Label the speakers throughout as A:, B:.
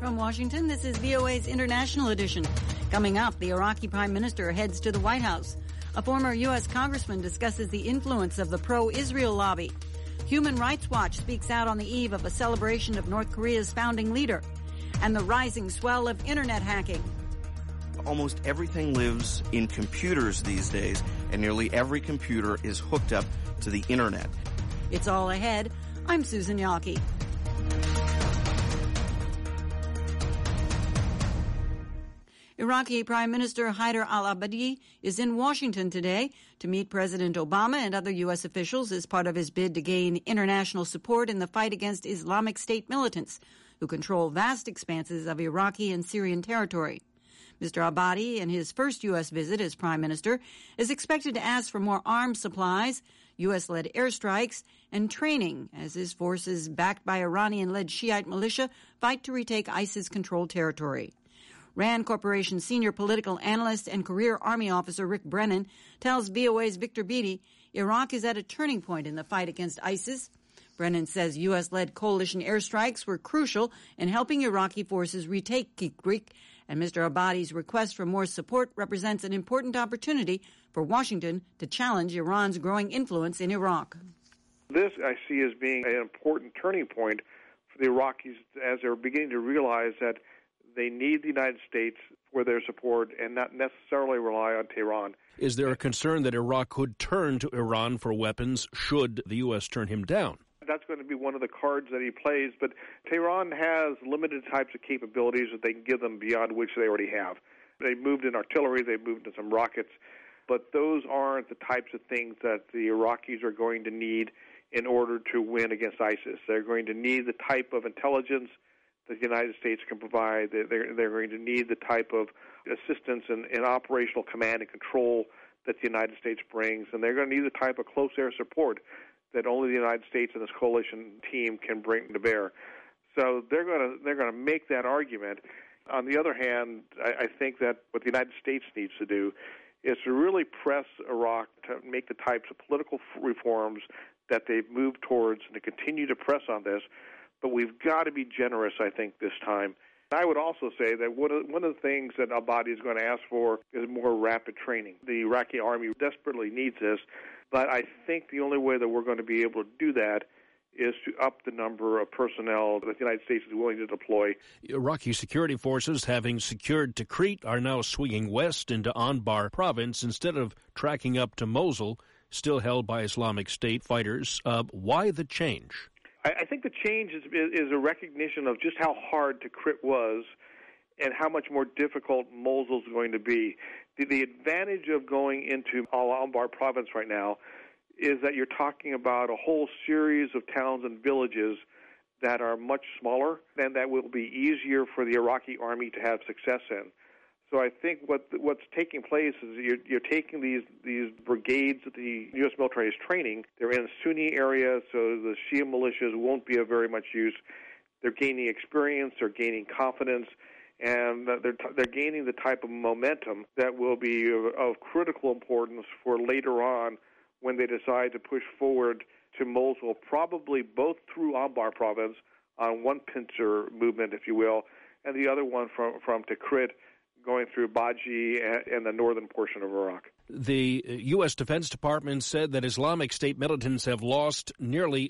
A: From Washington, this is VOA's International Edition. Coming up, the Iraqi Prime Minister heads to the White House. A former U.S. congressman discusses the influence of the pro-Israel lobby. Human Rights Watch speaks out on the eve of a celebration of North Korea's founding leader. And the rising swell of internet hacking.
B: Almost everything lives in computers these days, and nearly every computer is hooked up to the internet.
A: It's all ahead. I'm Susan Yalke. Iraqi Prime Minister Haider al-Abadi is in Washington today to meet President Obama and other U.S. officials as part of his bid to gain international support in the fight against Islamic State militants who control vast expanses of Iraqi and Syrian territory. Mr. Abadi, in his first U.S. visit as Prime Minister, is expected to ask for more arms supplies, U.S.-led airstrikes, and training as his forces, backed by Iranian-led Shiite militia, fight to retake ISIS-controlled territory. RAND Corporation senior political analyst and career Army officer Rick Brennan tells VOA's Victor Beattie Iraq is at a turning point in the fight against ISIS. Brennan says U.S.-led coalition airstrikes were crucial in helping Iraqi forces retake Tikrit, and Mr. Abadi's request for more support represents an important opportunity for Washington to challenge Iran's growing influence in Iraq.
C: This I see as being an important turning point for the Iraqis as they're beginning to realize that they need the United States for their support and not necessarily rely on Tehran.
D: Is there a concern that Iraq could turn to Iran for weapons should the U.S. turn him down?
C: That's going to be one of the cards that he plays, but Tehran has limited types of capabilities that they can give them beyond which they already have. They've moved in artillery, they've moved in some rockets, but those aren't the types of things that the Iraqis are going to need in order to win against ISIS. They're going to need the type of intelligence that the United States can provide. They're going to need the type of assistance in operational command and control that the United States brings, and they're going to need the type of close air support that only the United States and this coalition team can bring to bear. So they're going to make that argument. On the other hand, I think that what the United States needs to do is to really press Iraq to make the types of political reforms that they've moved towards and to continue to press on this. But we've got to be generous, I think, this time. I would also say that one of the things that Abadi is going to ask for is more rapid training. The Iraqi army desperately needs this, but I think the only way that we're going to be able to do that is to up the number of personnel that the United States is willing to deploy.
D: Iraqi security forces, having secured Tikrit, are now swinging west into Anbar province instead of tracking up to Mosul, still held by Islamic State fighters. Why the change?
C: I think the change is a recognition of just how hard Tikrit was and how much more difficult Mosul is going to be. The advantage of going into Al-Anbar province right now is that you're talking about a whole series of towns and villages that are much smaller and that will be easier for the Iraqi army to have success in. So I think what's taking place is you're taking these brigades that the U.S. military is training. They're in a Sunni area, so the Shia militias won't be of very much use. They're gaining experience, they're gaining confidence, and they're gaining the type of momentum that will be of critical importance for later on when they decide to push forward to Mosul, probably both through Anbar province on one pincer movement, if you will, and the other one from Tikrit, going through Baji and the northern portion of Iraq.
D: The U.S. Defense Department said that Islamic State militants have lost nearly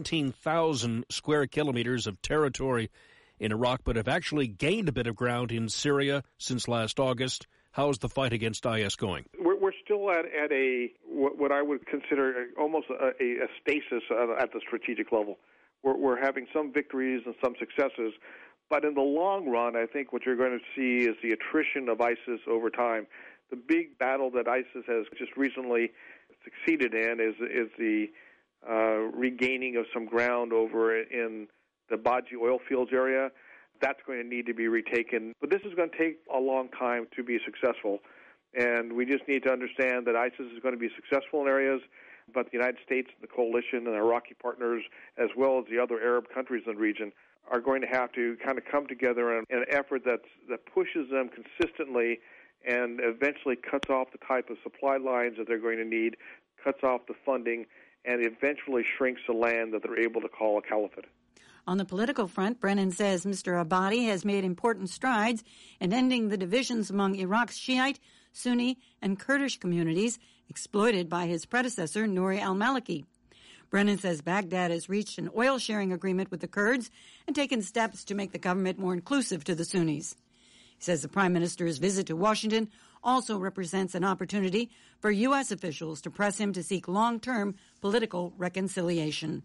D: 17,000 square kilometers of territory in Iraq, but have actually gained a bit of ground in Syria since last August. How's the fight against IS going?
C: We're still at a what I would consider almost a stasis at the strategic level. We're having some victories and some successes, but in the long run, I think what you're going to see is the attrition of ISIS over time. The big battle that ISIS has just recently succeeded in is the regaining of some ground over in the Baji oil fields area. That's going to need to be retaken. But this is going to take a long time to be successful. And we just need to understand that ISIS is going to be successful in areas, but the United States, the coalition, and Iraqi partners, as well as the other Arab countries in the region, are going to have to kind of come together in an effort that pushes them consistently and eventually cuts off the type of supply lines that they're going to need, cuts off the funding, and eventually shrinks the land that they're able to call a caliphate.
A: On the political front, Brennan says Mr. Abadi has made important strides in ending the divisions among Iraq's Shiite, Sunni, and Kurdish communities exploited by his predecessor, Nouri al-Maliki. Brennan says Baghdad has reached an oil-sharing agreement with the Kurds and taken steps to make the government more inclusive to the Sunnis. He says the Prime Minister's visit to Washington also represents an opportunity for U.S. officials to press him to seek long-term political reconciliation.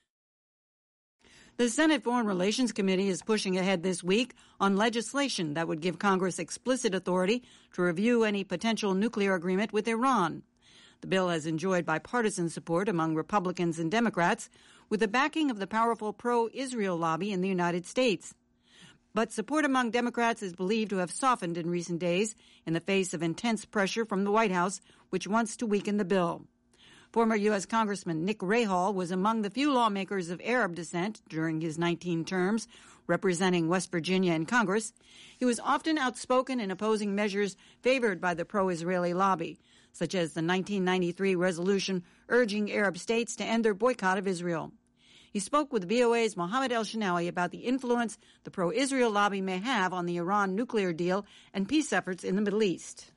A: The Senate Foreign Relations Committee is pushing ahead this week on legislation that would give Congress explicit authority to review any potential nuclear agreement with Iran. The bill has enjoyed bipartisan support among Republicans and Democrats, with the backing of the powerful pro-Israel lobby in the United States. But support among Democrats is believed to have softened in recent days in the face of intense pressure from the White House, which wants to weaken the bill. Former U.S. Congressman Nick Rahall was among the few lawmakers of Arab descent during his 19 terms, representing West Virginia in Congress. He was often outspoken in opposing measures favored by the pro-Israeli lobby, such as the 1993 resolution urging Arab states to end their boycott of Israel. He spoke with VOA's Mohammed El-Shinawi about the influence the pro-Israel lobby may have on the Iran nuclear deal and peace efforts in the Middle East.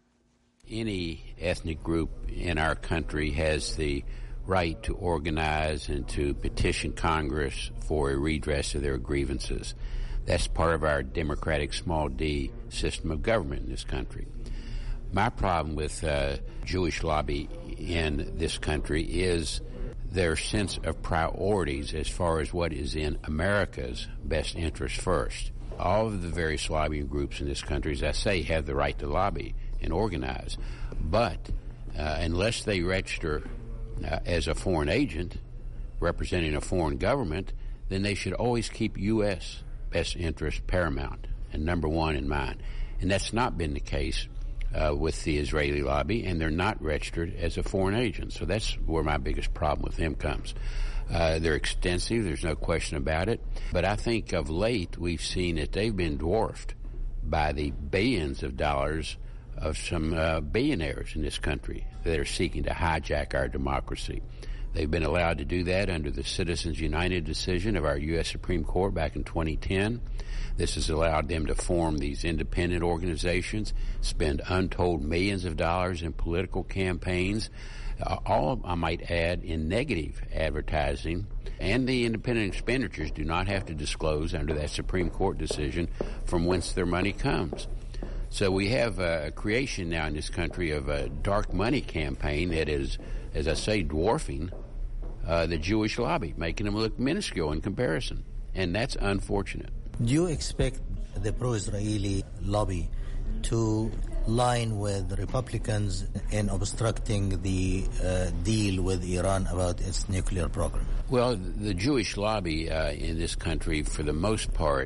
E: Any ethnic group in our country has the right to organize and to petition Congress for a redress of their grievances. That's part of our democratic small d system of government in this country. My problem with Jewish lobby in this country is their sense of priorities as far as what is in America's best interest first. All of the various lobbying groups in this country, as I say, have the right to lobby and organize. But unless they register as a foreign agent representing a foreign government, then they should always keep U.S. best interest paramount and number one in mind. And that's not been the case with the Israeli lobby, and they're not registered as a foreign agent. So that's where my biggest problem with them comes. They're extensive, there's no question about it. But I think of late we've seen that they've been dwarfed by the billions of dollars of some billionaires in this country that are seeking to hijack our democracy. They've been allowed to do that under the Citizens United decision of our U.S. Supreme Court back in 2010. This has allowed them to form these independent organizations, spend untold millions of dollars in political campaigns, all, I might add, in negative advertising. And the independent expenditures do not have to disclose under that Supreme Court decision from whence their money comes. So we have a creation now in this country of a dark money campaign that is, as I say, dwarfing the Jewish lobby, making them look minuscule in comparison. And that's unfortunate.
F: Do you expect the pro-Israeli lobby to line with the Republicans in obstructing the deal with Iran about its nuclear program?
E: Well, the Jewish lobby in this country, for the most part,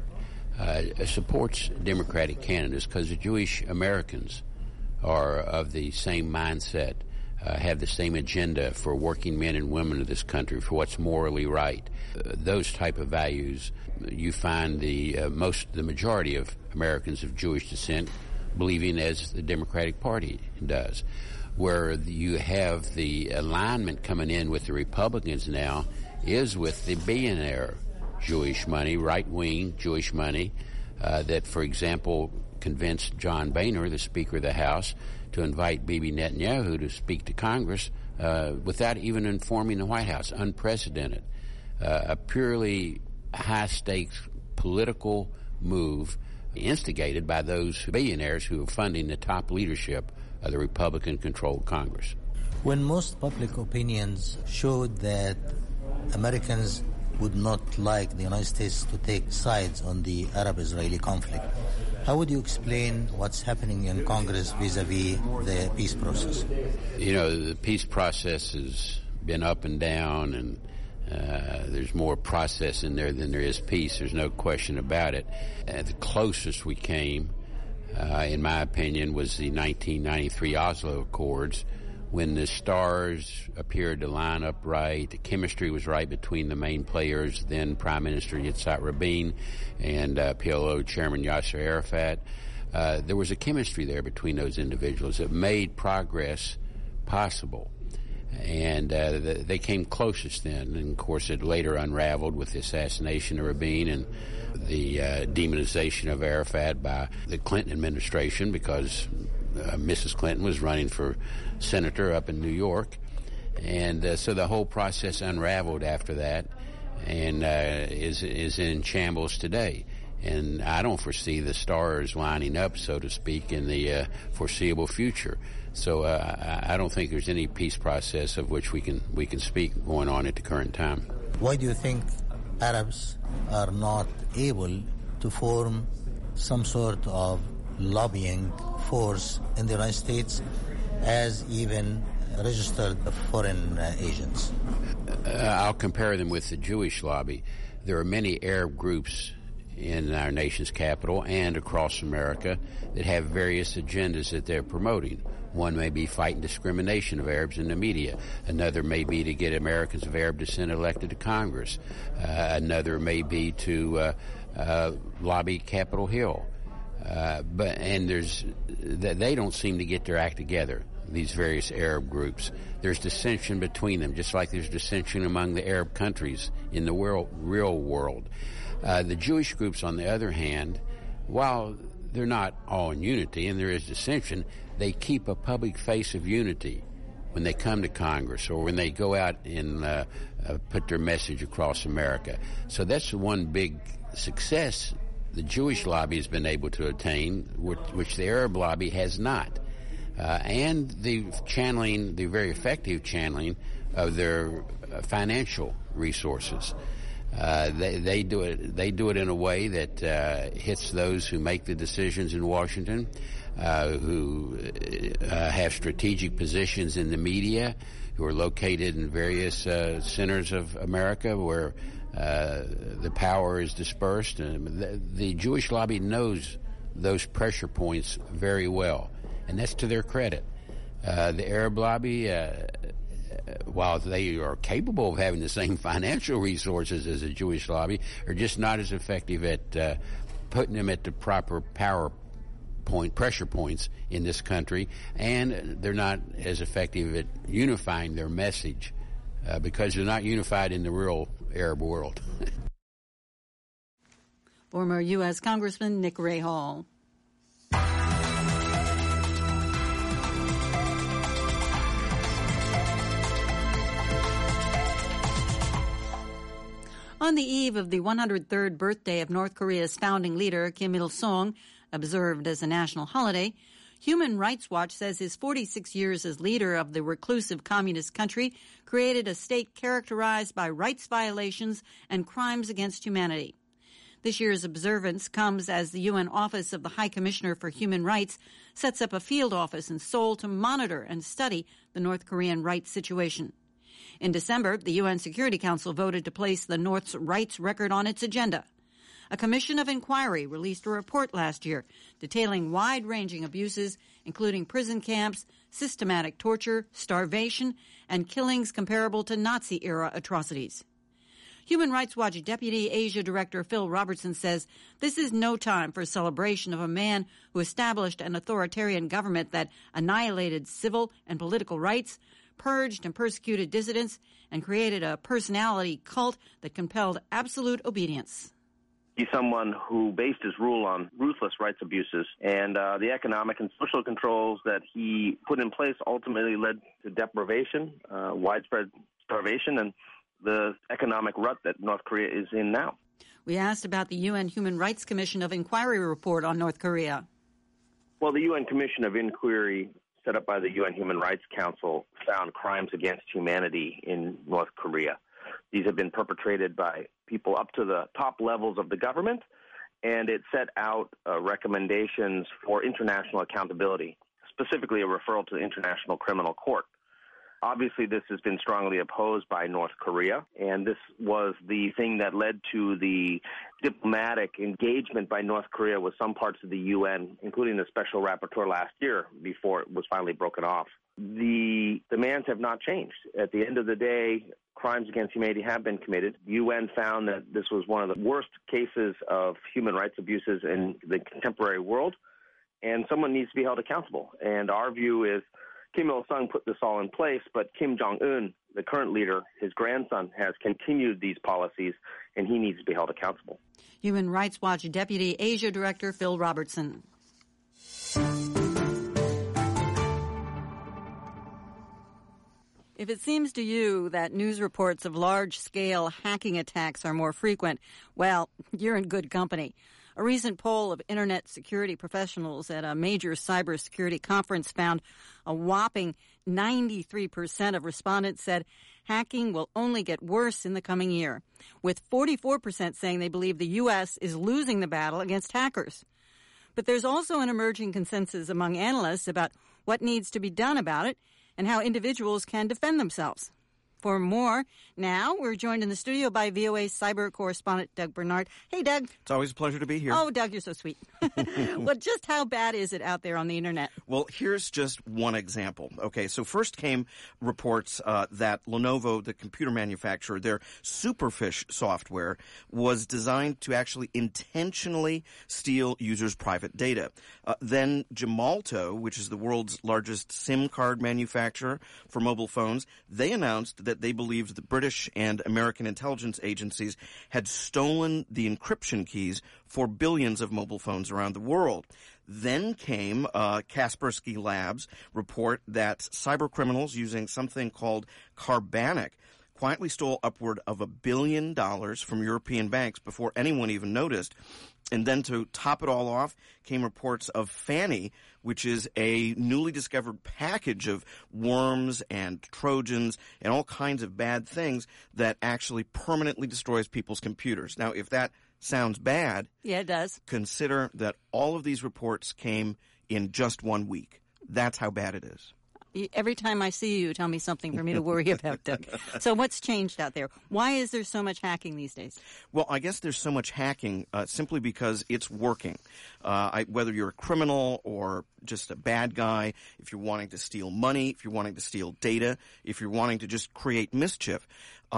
E: supports Democratic candidates because the Jewish Americans are of the same mindset, have the same agenda for working men and women of this country, for what's morally right. Those type of values, you find the majority of Americans of Jewish descent believing as the Democratic Party does. Where you have the alignment coming in with the Republicans now is with the billionaire Jewish money, right-wing Jewish money, that, for example, convinced John Boehner, the Speaker of the House, to invite Bibi Netanyahu to speak to Congress without even informing the White House. Unprecedented. A purely high-stakes political move instigated by those billionaires who are funding the top leadership of the Republican-controlled Congress.
F: When most public opinions showed that Americans would not like the United States to take sides on the Arab-Israeli conflict, how would you explain what's happening in Congress vis-a-vis the peace process?
E: You know, the peace process has been up and down, and there's more process in there than there is peace. There's no question about it. The closest we came, in my opinion, was the 1993 Oslo Accords, when the stars appeared to line up right. The chemistry was right between the main players, then Prime Minister Yitzhak Rabin and PLO Chairman Yasser Arafat. There was a chemistry there between those individuals that made progress possible. And they came closest then. And, of course, it later unraveled with the assassination of Rabin and the demonization of Arafat by the Clinton administration, because Mrs. Clinton was running for senator up in New York. And so the whole process unraveled after that and is in shambles today. And I don't foresee the stars lining up, so to speak, in the foreseeable future. So I don't think there's any peace process of which we can speak going on at the current time.
F: Why do you think Arabs are not able to form some sort of lobbying force in the United States as even registered foreign agents?
E: I'll compare them with the Jewish lobby. There are many Arab groups in our nation's capital and across America that have various agendas that they're promoting. One may be fighting discrimination of Arabs in the media. Another may be to get Americans of Arab descent elected to Congress. Another may be to lobby Capitol Hill. They don't seem to get their act together, these various Arab groups. There's dissension between them, just like there's dissension among the Arab countries in the real world. The Jewish groups, on the other hand, while they're not all in unity and there is dissension, they keep a public face of unity when they come to Congress or when they go out and put their message across America. So that's one big success the Jewish lobby has been able to attain, which the Arab lobby has not. And the very effective channeling of their financial resources. They do it in a way that hits those who make the decisions in Washington, who have strategic positions in the media, who are located in various centers of America where the power is dispersed. The Jewish lobby knows those pressure points very well, and that's to their credit. The Arab lobby, while they are capable of having the same financial resources as the Jewish lobby, are just not as effective at putting them at the proper pressure points in this country, and they're not as effective at unifying their message because they're not unified in the real Arab world.
A: Former U.S. Congressman Nick Rahall. On the eve of the 103rd birthday of North Korea's founding leader, Kim Il-sung, observed as a national holiday, Human Rights Watch says his 46 years as leader of the reclusive communist country created a state characterized by rights violations and crimes against humanity. This year's observance comes as the UN Office of the High Commissioner for Human Rights sets up a field office in Seoul to monitor and study the North Korean rights situation. In December, the UN Security Council voted to place the North's rights record on its agenda. A commission of inquiry released a report last year detailing wide-ranging abuses, including prison camps, systematic torture, starvation, and killings comparable to Nazi-era atrocities. Human Rights Watch Deputy Asia Director Phil Robertson says this is no time for celebration of a man who established an authoritarian government that annihilated civil and political rights, purged and persecuted dissidents, and created a personality cult that compelled absolute obedience.
B: He's someone who based his rule on ruthless rights abuses, and the economic and social controls that he put in place ultimately led to deprivation, widespread starvation, and the economic rut that North Korea is in now.
A: We asked about the UN Human Rights Commission of Inquiry report on North Korea.
B: Well, the UN Commission of Inquiry set up by the UN Human Rights Council found crimes against humanity in North Korea. These have been perpetrated by people up to the top levels of the government, and it set out recommendations for international accountability, specifically a referral to the International Criminal Court. Obviously, this has been strongly opposed by North Korea, and this was the thing that led to the diplomatic engagement by North Korea with some parts of the UN, including the Special Rapporteur last year, before it was finally broken off. The demands have not changed. At the end of the day, crimes against humanity have been committed. The UN found that this was one of the worst cases of human rights abuses in the contemporary world, and someone needs to be held accountable. And our view is Kim Il-sung put this all in place, but Kim Jong-un, the current leader, his grandson, has continued these policies, and he needs to be held accountable.
A: Human Rights Watch Deputy Asia Director Phil Robertson. If it seems to you that news reports of large-scale hacking attacks are more frequent, well, you're in good company. A recent poll of Internet security professionals at a major cybersecurity conference found a whopping 93% of respondents said hacking will only get worse in the coming year, with 44% saying they believe the U.S. is losing the battle against hackers. But there's also an emerging consensus among analysts about what needs to be done about it and how individuals can defend themselves. For more, now we're joined in the studio by VOA cyber correspondent Doug Bernard. Hey, Doug.
G: It's always a pleasure to be here.
A: Oh, Doug, you're so sweet. Well, just how bad is it out there on the Internet?
G: Well, here's just one example. Okay, so first came reports that Lenovo, the computer manufacturer, their Superfish software was designed to actually intentionally steal users' private data. Then Gemalto, which is the world's largest SIM card manufacturer for mobile phones, they announced that they believed the British and American intelligence agencies had stolen the encryption keys for billions of mobile phones around the world. Then came Kaspersky Labs report that cybercriminals using something called Carbanic quietly stole upward of $1 billion from European banks before anyone even noticed. And then to top it all off came reports of Fanny, which is a newly discovered package of worms and Trojans and all kinds of bad things that actually permanently destroys people's computers. Now, if that sounds bad,
A: yeah, it does.
G: Consider that all of these reports came in just 1 week. That's how bad it is.
A: Every time I see you, tell me something for me to worry about, Doug. So what's changed out there? Why is there so much hacking these days?
G: Well, I guess there's so much hacking simply because it's working. Whether you're a criminal or just a bad guy, if you're wanting to steal money, if you're wanting to steal data, if you're wanting to just create mischief,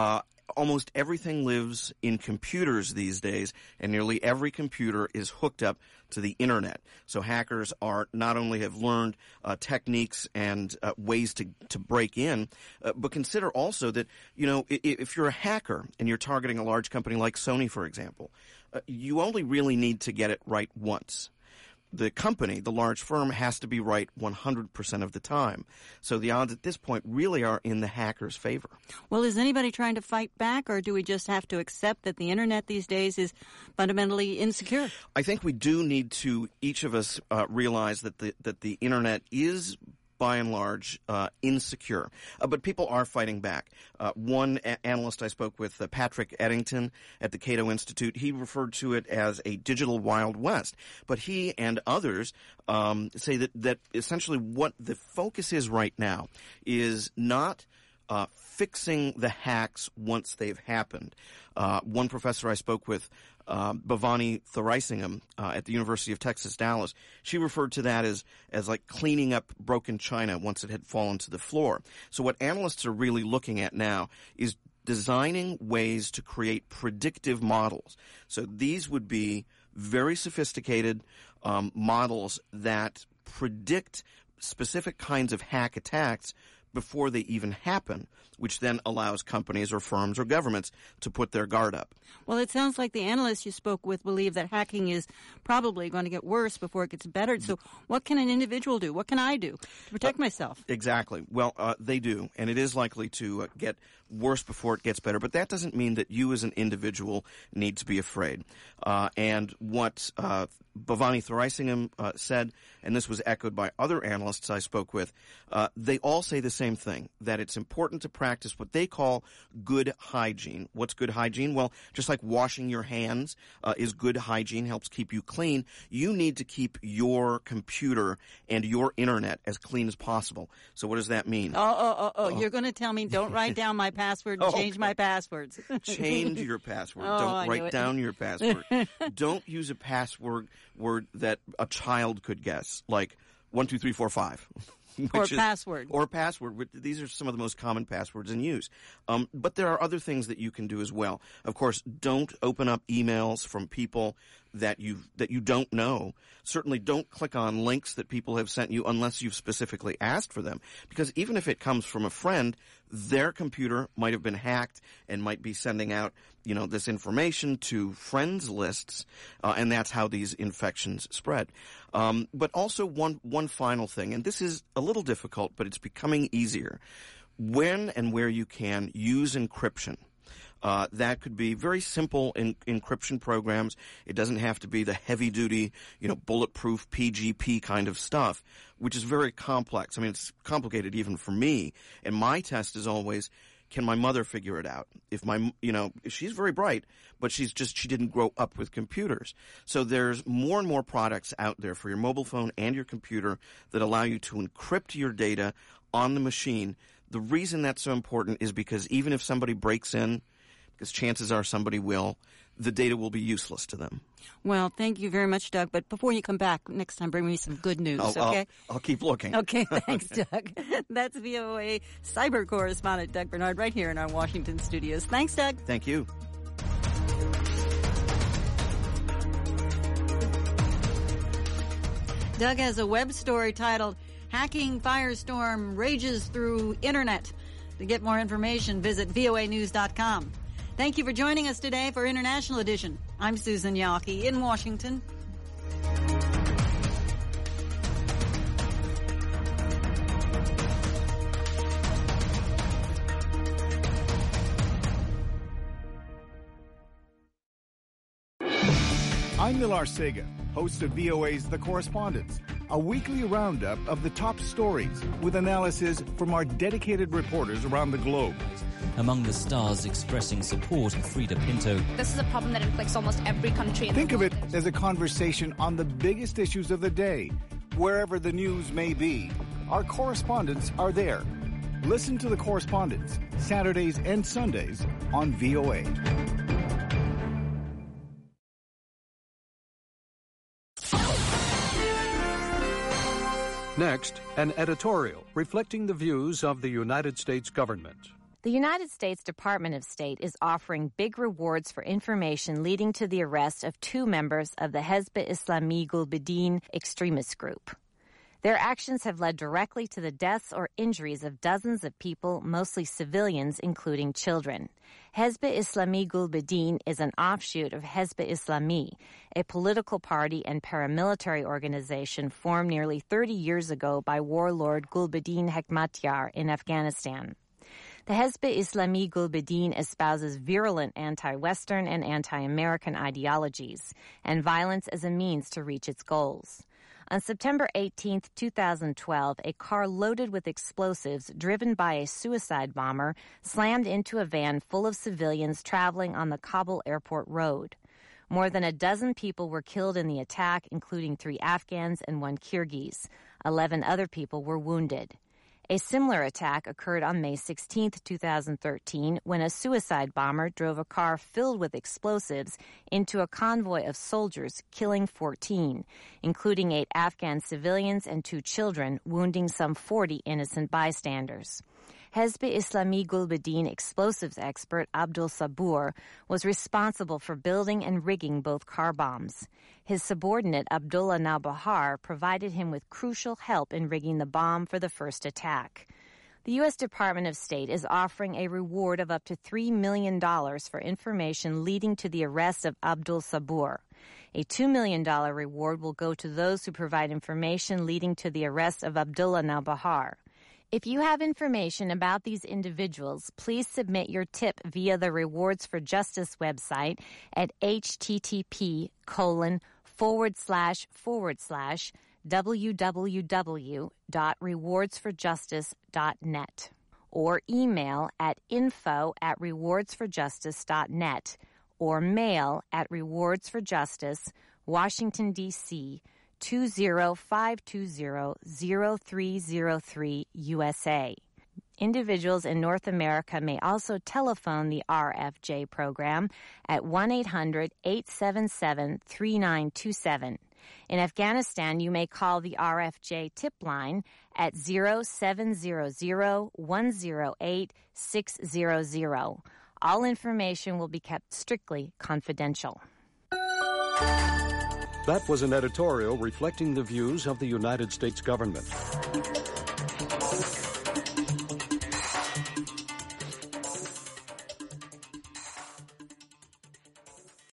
G: almost everything lives in computers these days, and nearly every computer is hooked up to the Internet. So hackers not only have learned techniques and ways to break in, but consider also that, if you're a hacker and you're targeting a large company like Sony, for example, you only really need to get it right once. The company, the large firm, has to be right 100% of the time. So the odds at this point really are in the hacker's favor.
A: Well, is anybody trying to fight back, or do we just have to accept that the Internet these days is fundamentally insecure? I
G: think we do need to, each of us, realize that the Internet is by and large, insecure. But people are fighting back. One analyst I spoke with, Patrick Eddington at the Cato Institute, he referred to it as a digital Wild West. But he and others say that essentially what the focus is right now is not fixing the hacks once they've happened. One professor I spoke with, Bhavani Thuraisingham at the University of Texas, Dallas, she referred to that as like cleaning up broken china once it had fallen to the floor. So what analysts are really looking at now is designing ways to create predictive models. So these would be very sophisticated models that predict specific kinds of hack attacks before they even happen, which then allows companies or firms or governments to put their guard up.
A: Well, it sounds like the analysts you spoke with believe that hacking is probably going to get worse before it gets better. So what can an individual do? What can I do to protect myself?
G: Exactly. Well, they do, and it is likely to get worse before it gets better. But that doesn't mean that you as an individual need to be afraid. And what Bhavani Thuraisingham said, and this was echoed by other analysts I spoke with, they all say the same thing, that it's important to practice what they call good hygiene. What's good hygiene? Well, just like washing your hands is good hygiene, helps keep you clean, you need to keep your computer and your Internet as clean as possible. So what does that mean?
A: You're going to tell me don't write down my password and change my passwords.
G: Change your password. Don't write down your password. Don't use a password that a child could guess, like 12345.
A: Password.
G: Or password. These are some of the most common passwords in use. But there are other things that you can do as well. Of course, don't open up emails from people that you don't know. Certainly don't click on links that people have sent you unless you've specifically asked for them. Because even if it comes from a friend, their computer might have been hacked and might be sending out, this information to friends lists, and that's how these infections spread. But also one final thing, and this is a little difficult, but it's becoming easier. When and where you can, use encryption. That could be very simple encryption programs. It doesn't have to be the heavy-duty, bulletproof PGP kind of stuff, which is very complex. I mean, it's complicated even for me. And my test is always, can my mother figure it out? If she's very bright, but she didn't grow up with computers. So there's more and more products out there for your mobile phone and your computer that allow you to encrypt your data on the machine. The reason that's so important is because even if somebody breaks in, because chances are somebody will, the data will be useless to them.
A: Well, thank you very much, Doug. But before you come back, next time bring me some good news, okay?
G: I'll keep looking.
A: Okay, thanks, Doug. That's VOA cyber correspondent Doug Bernard right here in our Washington studios. Thanks, Doug.
G: Thank you.
A: Doug has a web story titled, Hacking Firestorm Rages Through Internet. To get more information, visit voanews.com. Thank you for joining us today for International Edition. I'm Susan Yawkey in Washington.
H: I'm Nilar Sega, host of VOA's The Correspondents, a weekly roundup of the top stories with analysis from our dedicated reporters around the globe.
I: Among the stars expressing support, Frida Pinto.
J: This is a problem that afflicts almost every country in the world.
H: Think of it as a conversation on the biggest issues of the day. Wherever the news may be, our correspondents are there. Listen to The Correspondents, Saturdays and Sundays on VOA.
K: Next, an editorial reflecting the views of the United States government.
L: The United States Department of State is offering big rewards for information leading to the arrest of 2 members of the Hezb Islami Gulbuddin extremist group. Their actions have led directly to the deaths or injuries of dozens of people, mostly civilians, including children. Hezb Islami Gulbuddin is an offshoot of Hezb Islami, a political party and paramilitary organization formed nearly 30 years ago by warlord Gulbuddin Hekmatyar in Afghanistan. The Hezb Islami Gulbuddin espouses virulent anti-Western and anti-American ideologies and violence as a means to reach its goals. On September 18, 2012, a car loaded with explosives driven by a suicide bomber slammed into a van full of civilians traveling on the Kabul airport road. More than a dozen people were killed in the attack, including 3 Afghans and 1 Kyrgyz. 11 other people were wounded. A similar attack occurred on May 16, 2013, when a suicide bomber drove a car filled with explosives into a convoy of soldiers, killing 14, including 8 Afghan civilians and 2 children, wounding some 40 innocent bystanders. Hezb Islami Gulbuddin explosives expert Abdul Sabur was responsible for building and rigging both car bombs. His subordinate Abdullah Nawbahar provided him with crucial help in rigging the bomb for the first attack. The U.S. Department of State is offering a reward of up to $3 million for information leading to the arrest of Abdul Sabur. A $2 million reward will go to those who provide information leading to the arrest of Abdullah Nawbahar. If you have information about these individuals, please submit your tip via the Rewards for Justice website at http://www.rewardsforjustice.net or email at info@rewardsforjustice.net or mail at Rewards for Justice, Washington, D.C., 20520-0303 USA. Individuals in North America may also telephone the RFJ program at 1-800-877-3927. In Afghanistan, you may call the RFJ tip line at 0700-108-600. All information will be kept strictly confidential.
K: That was an editorial reflecting the views of the United States government.